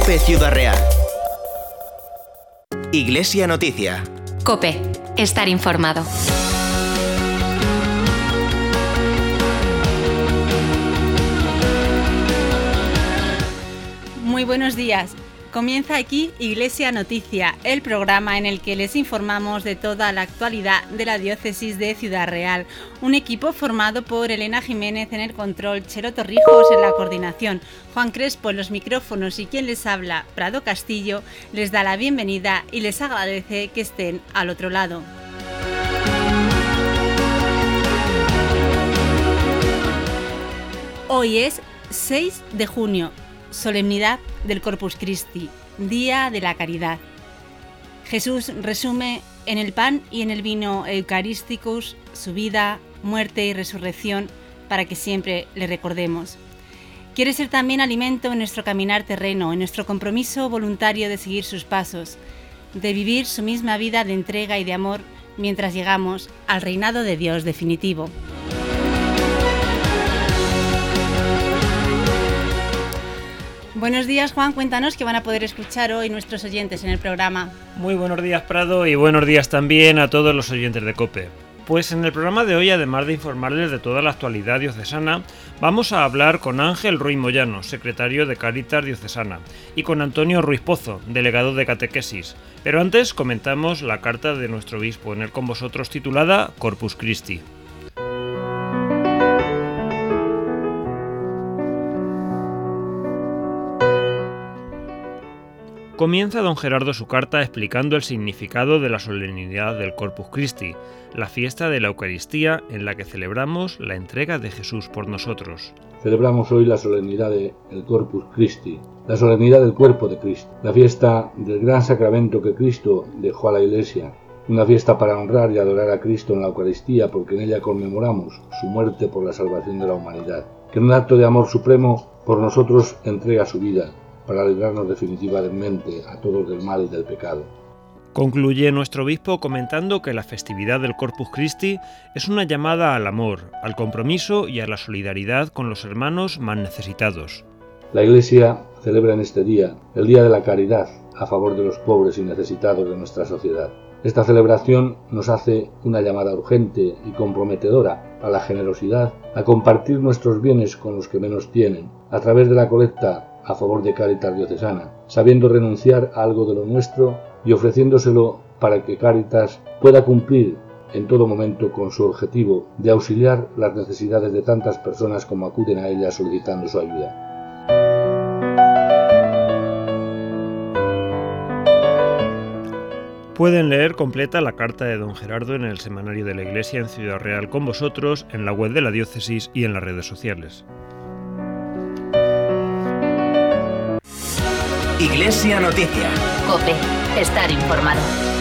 COPE Ciudad Real. Iglesia Noticia. COPE. Estar informado. Muy buenos días. Comienza aquí Iglesia Noticia, el programa en el que les informamos de toda la actualidad de la diócesis de Ciudad Real. Un equipo formado por Elena Jiménez en el control, Chelo Torrijos en la coordinación, Juan Crespo en los micrófonos y quien les habla, Prado Castillo, les da la bienvenida y les agradece que estén al otro lado. Hoy es 6 de junio. Solemnidad del Corpus Christi, Día de la Caridad. Jesús resume en el pan y en el vino eucarísticos su vida, muerte y resurrección para que siempre le recordemos. Quiere ser también alimento en nuestro caminar terreno, en nuestro compromiso voluntario de seguir sus pasos, de vivir su misma vida de entrega y de amor mientras llegamos al reinado de Dios definitivo. Buenos días, Juan. Cuéntanos qué van a poder escuchar hoy nuestros oyentes en el programa. Muy buenos días, Prado, y buenos días también a todos los oyentes de COPE. Pues en el programa de hoy, además de informarles de toda la actualidad diocesana, vamos a hablar con Ángel Ruiz Moyano, secretario de Cáritas Diocesana, y con Antonio Ruiz Pozo, delegado de Catequesis. Pero antes comentamos la carta de nuestro obispo en el Con Vosotros titulada Corpus Christi. Comienza don Gerardo su carta explicando el significado de la solemnidad del Corpus Christi, la fiesta de la Eucaristía en la que celebramos la entrega de Jesús por nosotros. Celebramos hoy la solemnidad del Corpus Christi, la solemnidad del cuerpo de Cristo, la fiesta del gran sacramento que Cristo dejó a la Iglesia, una fiesta para honrar y adorar a Cristo en la Eucaristía porque en ella conmemoramos su muerte por la salvación de la humanidad, que en un acto de amor supremo por nosotros entrega su vida, para librarnos definitivamente a todos del mal y del pecado. Concluye nuestro obispo comentando que la festividad del Corpus Christi es una llamada al amor, al compromiso y a la solidaridad con los hermanos más necesitados. La Iglesia celebra en este día el Día de la Caridad a favor de los pobres y necesitados de nuestra sociedad. Esta celebración nos hace una llamada urgente y comprometedora a la generosidad, a compartir nuestros bienes con los que menos tienen, a través de la colecta a favor de Cáritas Diocesana, sabiendo renunciar a algo de lo nuestro y ofreciéndoselo para que Cáritas pueda cumplir en todo momento con su objetivo de auxiliar las necesidades de tantas personas como acuden a ella solicitando su ayuda. Pueden leer completa la carta de don Gerardo en el Semanario de la Iglesia en Ciudad Real con Vosotros, en la web de la diócesis y en las redes sociales. Iglesia Noticia. COPE. Estar informado.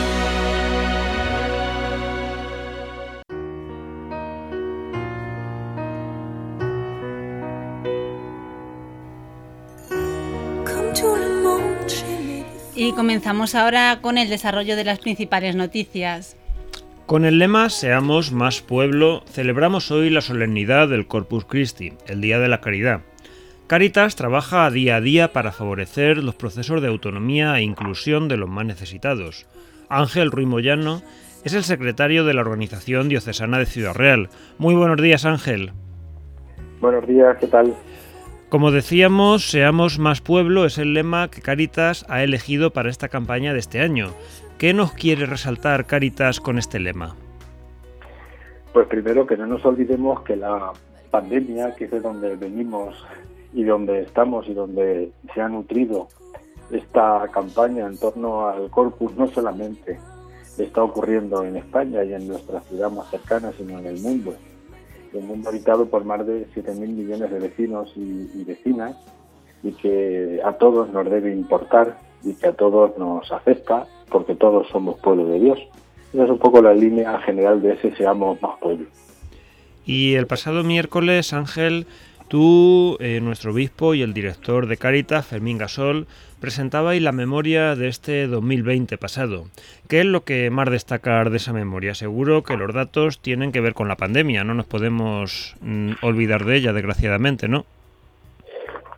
Y comenzamos ahora con el desarrollo de las principales noticias. Con el lema Seamos más pueblo, celebramos hoy la solemnidad del Corpus Christi, el Día de la Caridad. Cáritas trabaja día a día para favorecer los procesos de autonomía e inclusión de los más necesitados. Ángel Ruiz Moyano es el secretario de la Organización Diocesana de Ciudad Real. Muy buenos días, Ángel. Buenos días, ¿qué tal? Como decíamos, Seamos más pueblo es el lema que Cáritas ha elegido para esta campaña de este año. ¿Qué nos quiere resaltar Cáritas con este lema? Pues primero que no nos olvidemos que la pandemia, que es de donde venimos y donde estamos y donde se ha nutrido esta campaña en torno al Corpus, no solamente está ocurriendo en España y en nuestra ciudad más cercana, sino en el mundo. El mundo habitado por más de 7.000 millones de vecinos y vecinas, y que a todos nos debe importar y que a todos nos afecta, porque todos somos pueblo de Dios. Esa es un poco la línea general de ese Seamos más pueblo. Y el pasado miércoles, Ángel, tú, nuestro obispo y el director de Cáritas, Fermín Gasol, presentabais la memoria de este 2020 pasado. ¿Qué es lo que más destacar de esa memoria? Seguro que los datos tienen que ver con la pandemia, no nos podemos olvidar de ella, desgraciadamente, ¿no?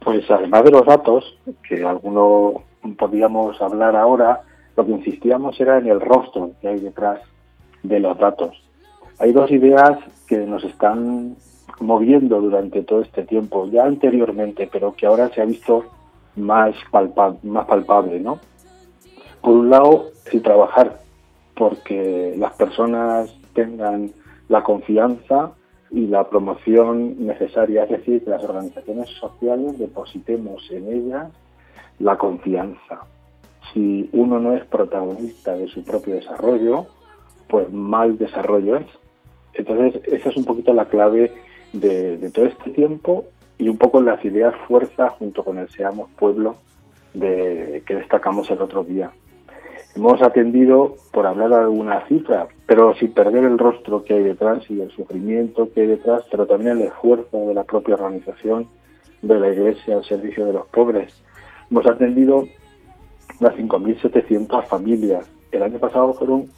Pues además de los datos, que alguno podríamos hablar ahora, lo que insistíamos era en el rostro que hay detrás de los datos. Hay dos ideas que nos están moviendo durante todo este tiempo, ya anteriormente, pero que ahora se ha visto más palpable, ¿no? Por un lado, el trabajar porque las personas tengan la confianza y la promoción necesaria, es decir, que las organizaciones sociales depositemos en ellas la confianza. Si uno no es protagonista de su propio desarrollo, pues mal desarrollo es. Entonces, esa es un poquito la clave de todo este tiempo y un poco las ideas fuerza junto con el Seamos Pueblo que destacamos el otro día. Hemos atendido, por hablar de alguna cifra, pero sin perder el rostro que hay detrás y el sufrimiento que hay detrás, pero también el esfuerzo de la propia organización de la Iglesia al servicio de los pobres. Hemos atendido las 5.700 familias. El año pasado fueron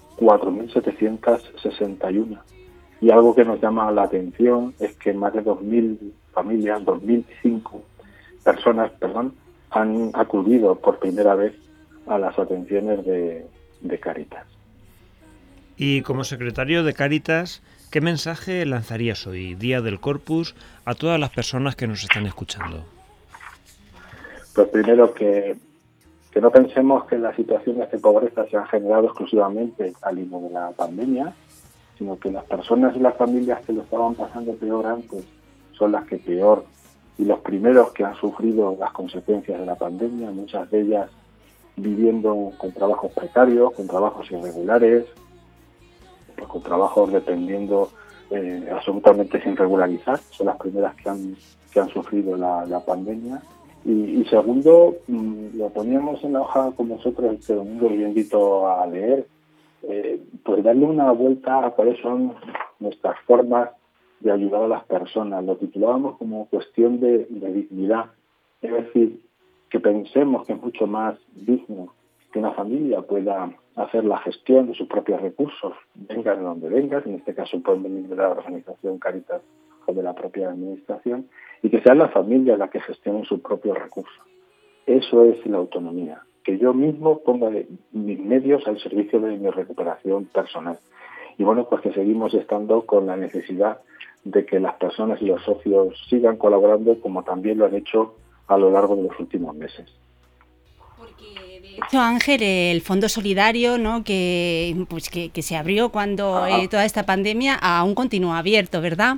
4.761. Y algo que nos llama la atención es que más de 2.000 familias, 2.005 personas, han acudido por primera vez a las atenciones de Cáritas. Y como secretario de Cáritas, ¿qué mensaje lanzarías hoy, Día del Corpus, a todas las personas que nos están escuchando? Pues primero que no pensemos que las situaciones de pobreza se han generado exclusivamente al hilo de la pandemia, sino que las personas y las familias que lo estaban pasando peor antes son las que peor, y los primeros que han sufrido las consecuencias de la pandemia, muchas de ellas viviendo con trabajos precarios, con trabajos irregulares, pues con trabajos dependiendo absolutamente sin regularizar, son las primeras que han sufrido la pandemia. Y segundo, lo poníamos en la hoja con nosotros este domingo y yo invito a leer, pues darle una vuelta a cuáles son nuestras formas de ayudar a las personas. Lo titulábamos como cuestión de dignidad, es decir, que pensemos que es mucho más digno que una familia pueda hacer la gestión de sus propios recursos, venga de donde venga, en este caso pueden venir de la organización Cáritas o de la propia administración, y que sean las familias las que gestionen sus propios recursos. Eso es la autonomía, que yo mismo ponga mis medios al servicio de mi recuperación personal. Y bueno, pues que seguimos estando con la necesidad de que las personas y los socios sigan colaborando como también lo han hecho a lo largo de los últimos meses. Porque de hecho, Ángel, el Fondo Solidario, ¿no?, que se abrió cuando toda esta pandemia, aún continúa abierto, ¿verdad?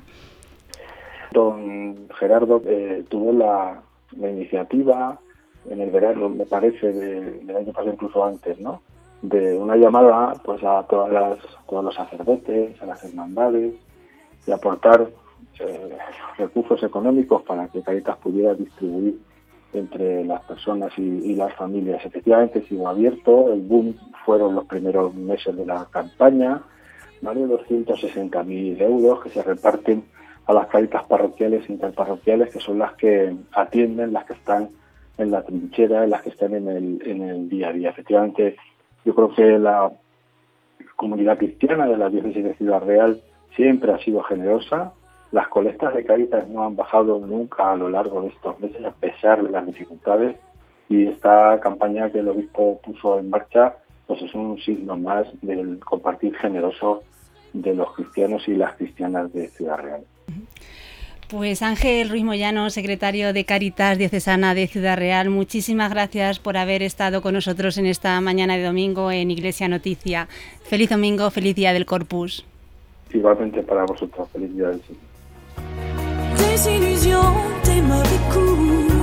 Don Gerardo tuvo la iniciativa en el verano, me parece, del año pasado, incluso antes, ¿no?, de una llamada pues a todos los sacerdotes, a las hermandades, de aportar recursos económicos para que Cáritas pudiera distribuir entre las personas y las familias. Efectivamente sigo abierto, el boom fueron los primeros meses de la campaña, ¿vale? 260.000 euros que se reparten a las Cáritas parroquiales e interparroquiales, que son las que atienden, las que están en la trinchera, las que están en el día a día. Efectivamente, yo creo que la comunidad cristiana de la diócesis de Ciudad Real siempre ha sido generosa. Las colectas de Cáritas no han bajado nunca a lo largo de estos meses, a pesar de las dificultades, y esta campaña que el obispo puso en marcha pues es un signo más del compartir generoso de los cristianos y las cristianas de Ciudad Real. Pues Ángel Ruiz Moyano, secretario de Cáritas Diocesana de Ciudad Real, muchísimas gracias por haber estado con nosotros en esta mañana de domingo en Iglesia Noticia. Feliz domingo, feliz Día del Corpus. Igualmente para vosotros, feliz Día del Señor. Des illusions, des mauvais coups.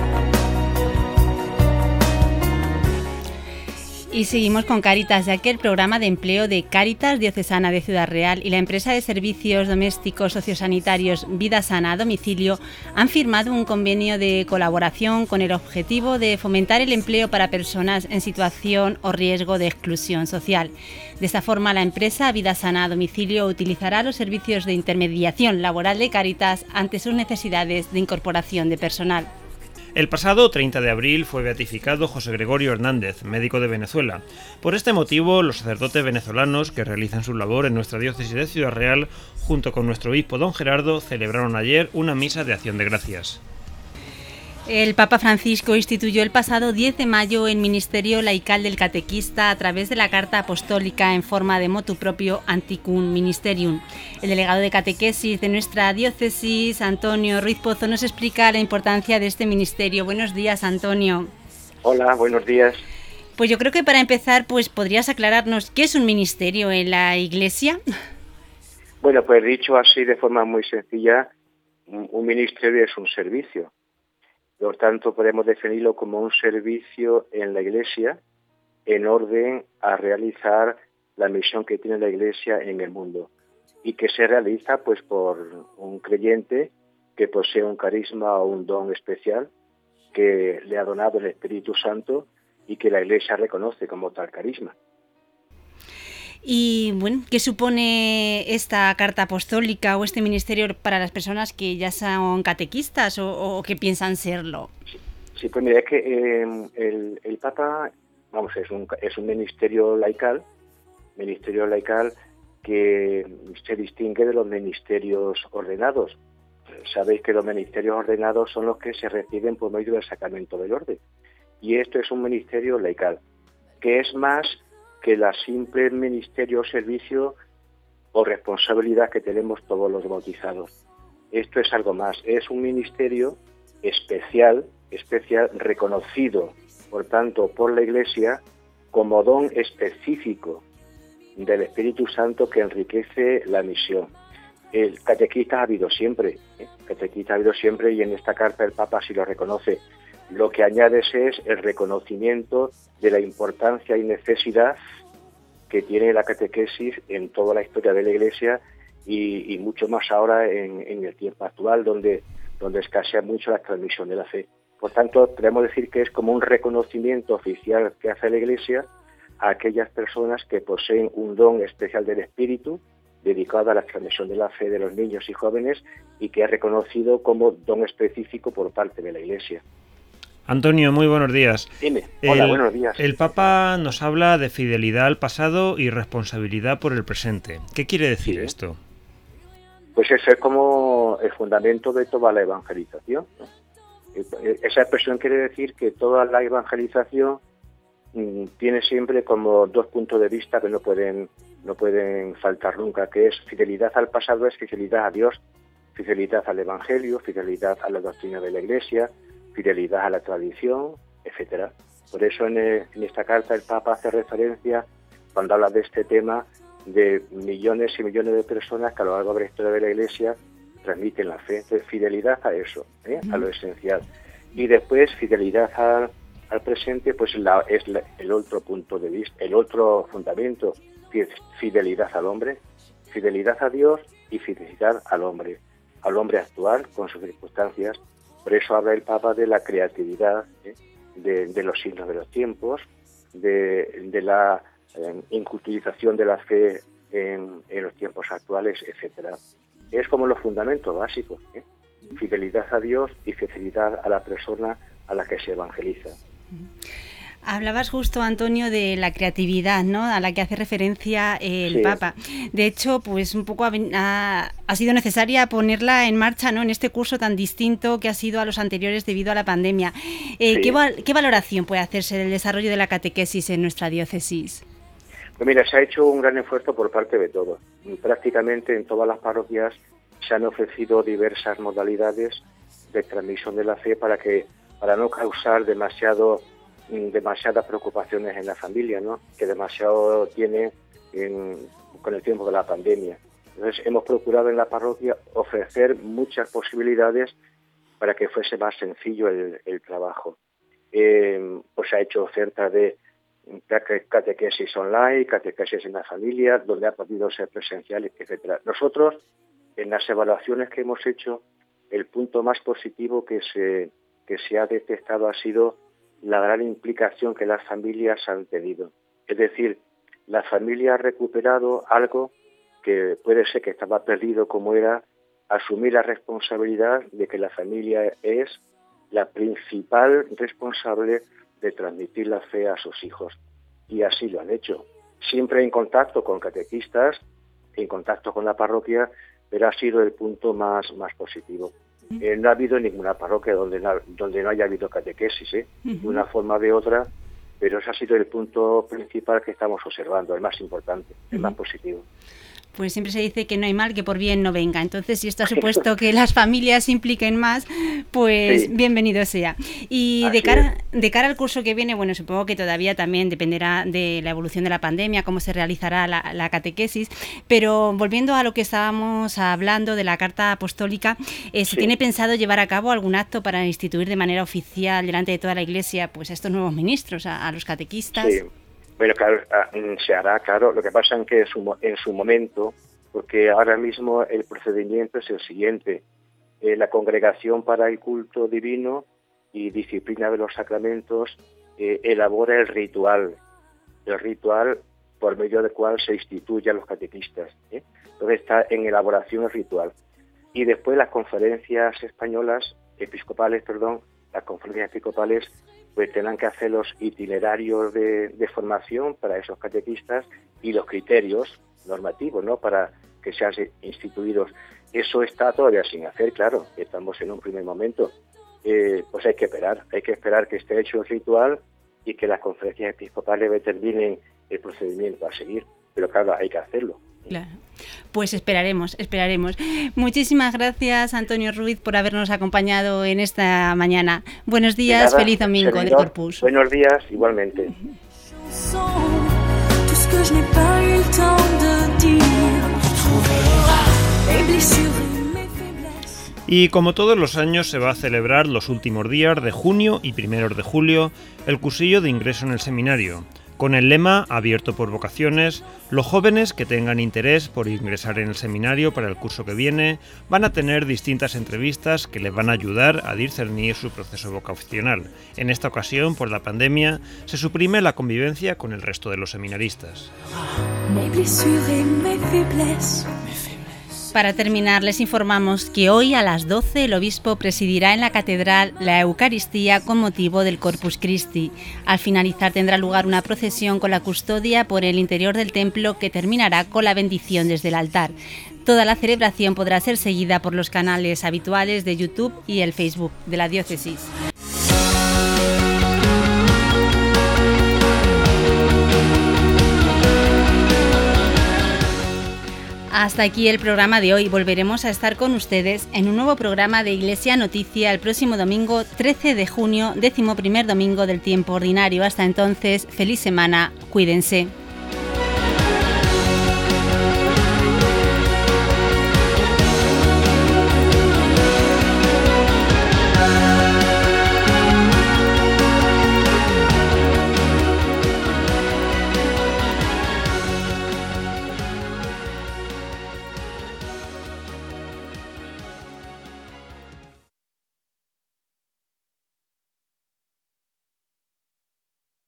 Y seguimos con Cáritas, ya que el programa de empleo de Cáritas Diocesana de Ciudad Real y la empresa de servicios domésticos sociosanitarios Vida Sana a Domicilio han firmado un convenio de colaboración con el objetivo de fomentar el empleo para personas en situación o riesgo de exclusión social. De esta forma, la empresa Vida Sana a Domicilio utilizará los servicios de intermediación laboral de Cáritas ante sus necesidades de incorporación de personal. El pasado 30 de abril fue beatificado José Gregorio Hernández, médico de Venezuela. Por este motivo, los sacerdotes venezolanos que realizan su labor en nuestra diócesis de Ciudad Real, junto con nuestro obispo don Gerardo, celebraron ayer una misa de acción de gracias. El Papa Francisco instituyó el pasado 10 de mayo el Ministerio Laical del Catequista a través de la Carta Apostólica en forma de motu propio Anticum Ministerium. El delegado de catequesis de nuestra diócesis, Antonio Ruiz Pozo, nos explica la importancia de este ministerio. Buenos días, Antonio. Hola, buenos días. Pues yo creo que para empezar, pues podrías aclararnos qué es un ministerio en la Iglesia. Bueno, pues dicho así de forma muy sencilla, un ministerio es un servicio. Por tanto, podemos definirlo como un servicio en la Iglesia en orden a realizar la misión que tiene la Iglesia en el mundo y que se realiza pues por un creyente que posee un carisma o un don especial que le ha donado el Espíritu Santo y que la Iglesia reconoce como tal carisma. Y bueno, ¿qué supone esta carta apostólica o este ministerio para las personas que ya son catequistas o que piensan serlo? Sí, pues mira, es que el Papa, es un ministerio laical que se distingue de los ministerios ordenados. Sabéis que los ministerios ordenados son los que se reciben por medio del sacramento del orden. Y esto es un ministerio laical, que es más que la simple ministerio o servicio o responsabilidad que tenemos todos los bautizados. Esto es algo más, es un ministerio especial, reconocido, por tanto, por la Iglesia como don específico del Espíritu Santo que enriquece la misión. El catequista ha habido siempre, y en esta carta el Papa sí lo reconoce. Lo que añades es el reconocimiento de la importancia y necesidad que tiene la catequesis en toda la historia de la Iglesia y mucho más ahora en el tiempo actual, donde escasea mucho la transmisión de la fe. Por tanto, podemos decir que es como un reconocimiento oficial que hace la Iglesia a aquellas personas que poseen un don especial del Espíritu dedicado a la transmisión de la fe de los niños y jóvenes y que es reconocido como don específico por parte de la Iglesia. Antonio, muy buenos días. Dime. Hola, buenos días. El Papa nos habla de fidelidad al pasado y responsabilidad por el presente. ¿Qué quiere decir esto? Pues eso es como el fundamento de toda la evangelización. Esa expresión quiere decir que toda la evangelización tiene siempre como dos puntos de vista que no pueden faltar nunca, que es fidelidad al pasado, es fidelidad a Dios, fidelidad al Evangelio, fidelidad a la doctrina de la Iglesia, fidelidad a la tradición, etcétera. Por eso en esta carta el Papa hace referencia, cuando habla de este tema, de millones y millones de personas que a lo largo de la historia de la Iglesia transmiten la fe. Entonces, fidelidad a eso, a lo esencial. Y después, fidelidad al presente, pues es el otro punto de vista, el otro fundamento, fidelidad al hombre, fidelidad a Dios y fidelidad al hombre actual con sus circunstancias. Por eso habla el Papa de la creatividad, de los signos de los tiempos, de la inculturización de la fe en los tiempos actuales, etcétera. Es como los fundamentos básicos, fidelidad a Dios y fidelidad a la persona a la que se evangeliza. Hablabas justo, Antonio, de la creatividad, ¿no?, a la que hace referencia el Papa. De hecho, pues un poco ha sido necesaria ponerla en marcha, ¿no?, en este curso tan distinto que ha sido a los anteriores debido a la pandemia. ¿Qué valoración puede hacerse del desarrollo de la catequesis en nuestra diócesis? Pues mira, se ha hecho un gran esfuerzo por parte de todos. Prácticamente en todas las parroquias se han ofrecido diversas modalidades de transmisión de la fe para no causar demasiadas preocupaciones en la familia, ¿no?, que demasiado tiene con el tiempo de la pandemia. Entonces hemos procurado en la parroquia ofrecer muchas posibilidades para que fuese más sencillo el trabajo. Pues se ha hecho oferta de catequesis online, catequesis en la familia, donde ha podido ser presencial, etcétera. Nosotros, en las evaluaciones que hemos hecho, el punto más positivo que se ha detectado ha sido la gran implicación que las familias han tenido. Es decir, la familia ha recuperado algo que puede ser que estaba perdido, como era asumir la responsabilidad de que la familia es la principal responsable de transmitir la fe a sus hijos. Y así lo han hecho. Siempre en contacto con catequistas, en contacto con la parroquia, pero ha sido el punto más positivo. no ha habido ninguna parroquia donde no haya habido catequesis, de una forma o de otra, pero ese ha sido el punto principal que estamos observando, el más importante, el más positivo. Pues siempre se dice que no hay mal que por bien no venga. Entonces, si esto ha supuesto que las familias se impliquen más, pues bienvenido sea. Y de cara al curso que viene, bueno, supongo que todavía también dependerá de la evolución de la pandemia, cómo se realizará la catequesis, pero volviendo a lo que estábamos hablando de la carta apostólica, ¿se tiene pensado llevar a cabo algún acto para instituir de manera oficial delante de toda la Iglesia pues a estos nuevos ministros, a los catequistas? Sí. Bueno, claro, se hará, claro. Lo que pasa es que en su momento, porque ahora mismo el procedimiento es el siguiente. La Congregación para el Culto Divino y Disciplina de los Sacramentos elabora el ritual por medio del cual se instituye a los catequistas. Entonces está en elaboración el ritual. Y después las conferencias episcopales, pues tendrán que hacer los itinerarios de formación para esos catequistas y los criterios normativos, ¿no?, para que sean instituidos. Eso está todavía sin hacer, claro, estamos en un primer momento. Pues hay que esperar que esté hecho el ritual y que las conferencias episcopales determinen el procedimiento a seguir, pero claro, hay que hacerlo. Claro. Pues esperaremos. Muchísimas gracias, Antonio Ruiz, por habernos acompañado en esta mañana. Buenos días, feliz domingo del Corpus. Buenos días, igualmente. Y como todos los años se va a celebrar los últimos días de junio y primeros de julio el cursillo de ingreso en el seminario. Con el lema abierto por vocaciones, los jóvenes que tengan interés por ingresar en el seminario para el curso que viene van a tener distintas entrevistas que les van a ayudar a discernir su proceso vocacional. En esta ocasión, por la pandemia, se suprime la convivencia con el resto de los seminaristas. Para terminar, les informamos que hoy a las 12 el obispo presidirá en la catedral la Eucaristía con motivo del Corpus Christi. Al finalizar tendrá lugar una procesión con la custodia por el interior del templo que terminará con la bendición desde el altar. Toda la celebración podrá ser seguida por los canales habituales de YouTube y el Facebook de la diócesis. Hasta aquí el programa de hoy. Volveremos a estar con ustedes en un nuevo programa de Iglesia Noticia el próximo domingo 13 de junio, 11º domingo del tiempo ordinario. Hasta entonces, feliz semana, cuídense.